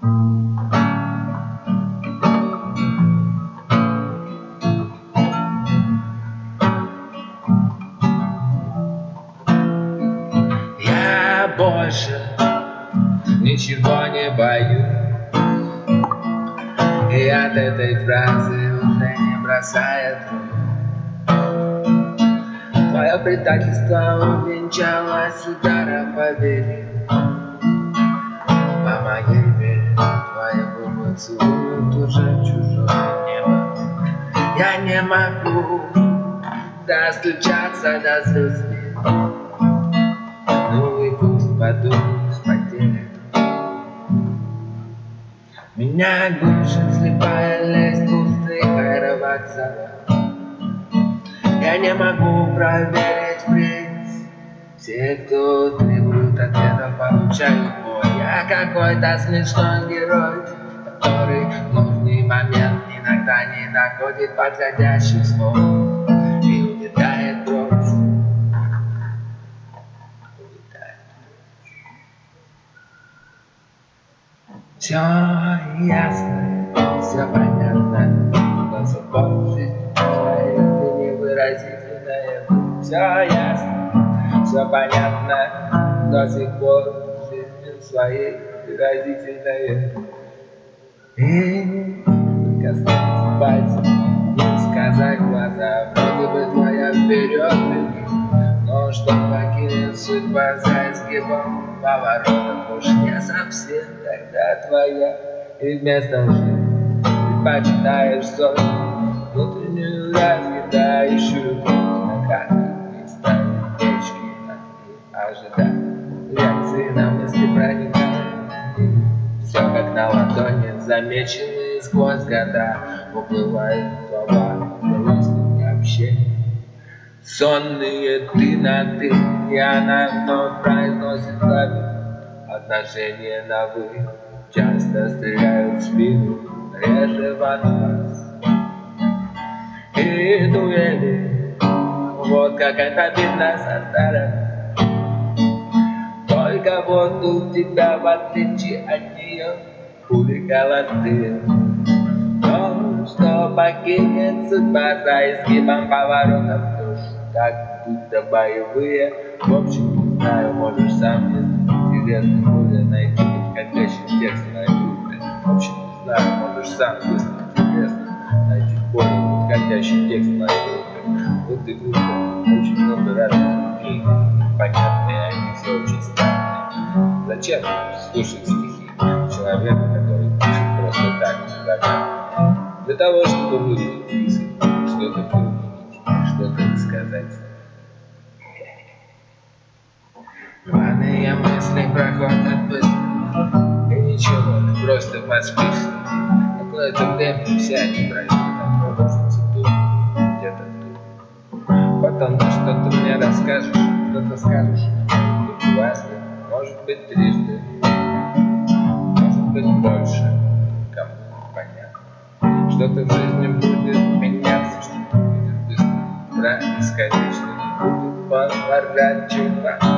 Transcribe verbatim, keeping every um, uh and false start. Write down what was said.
Я больше ничего не боюсь, и от этой фразы уже не бросает рук. Твое предательство увенчалось ударом по вере. По моей вере твои губы целуют уже чужое небо. Я не могу достучаться до звезд. Ну и пусть подумают потеря. Меня гушит слепая лесть пустых аэровокзалов. Я не могу проверить впредь. Все, кто требует ответа, получают бой. Я какой-то смешной герой, который в нужный момент иногда не находит подходящих слов и улетает прочь. Все ясно, все понятно, до сих пор в жизни твоей ты невыразительная. Все ясно, все понятно, до сих пор в жизни своей выразительная. И коснуться пальцем, не сказать глаза, вроде бы твоя вперед беги, но что покинет судьба за изгибом поворотов уж не совсем тогда твоя. И вместо лжи предпочитаешь соль, внутреннюю разъедающую на карте и ставить точки над «и», ожидая реакции на мысли проникает. Все как на ладони, замеченные сквозь года, уплывают слова взрослых общений. Сонные ты на ты, и она вновь произносит слова. Отношения на вы часто стреляют в спину, реже в анфас. И дуэли, вот как это видно со стороны. Только вот у тебя, в отличие от нее, пули холостые. Но что покинет судьба за изгибом поворотов, как будто боевые. В общем, не знаю, можешь сам, если интересно более найти подходящий текст на ютубе. В общем, не знаю, можешь сам, если интересно найти более подходящий текст на ютубе. Вот и группа, очень много разных книг, понятные, они все очень странные. Зачем слушать стихи человека, который пишет просто так, загадки? Для того, чтобы выразить мысль, что-то применить, что-то сказать. Рваные мысли проходят быстро, и ничего, ты просто поспишь. Какое-то время вся не пройдет, а продолжится тут, где-то тут. Потом ты что-то мне расскажешь, что-то скажешь, тут дважды, может быть трижды, может быть больше, кому понятно. Что-то в жизни будет меняться, что-то будет быстро происходить, что-то будет поворачиваться.